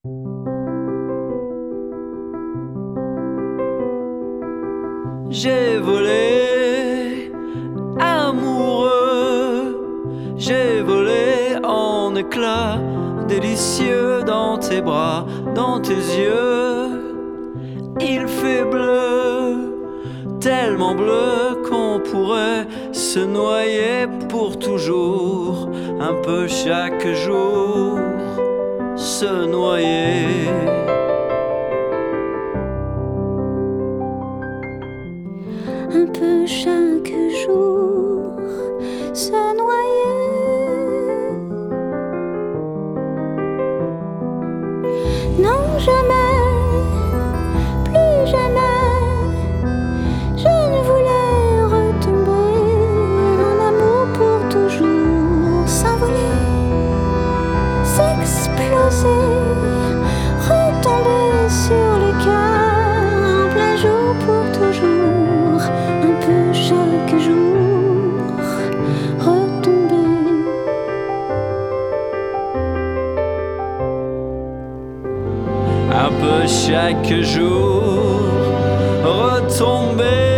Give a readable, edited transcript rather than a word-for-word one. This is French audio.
J'ai volé amoureux, j'ai volé en éclats délicieux dans tes bras, dans tes yeux. Il fait bleu, tellement bleu qu'on pourrait se noyer pour toujours, un peu chaque jour, se noyer. Un peu chaque jour, se noyer. Non, jamais, plus jamais, je ne voulais retomber en amour pour toujours, s'envoler, s'exploser, retomber sur le cœur en plein jour pour toujours, un peu chaque jour, retomber. Un peu chaque jour, retomber.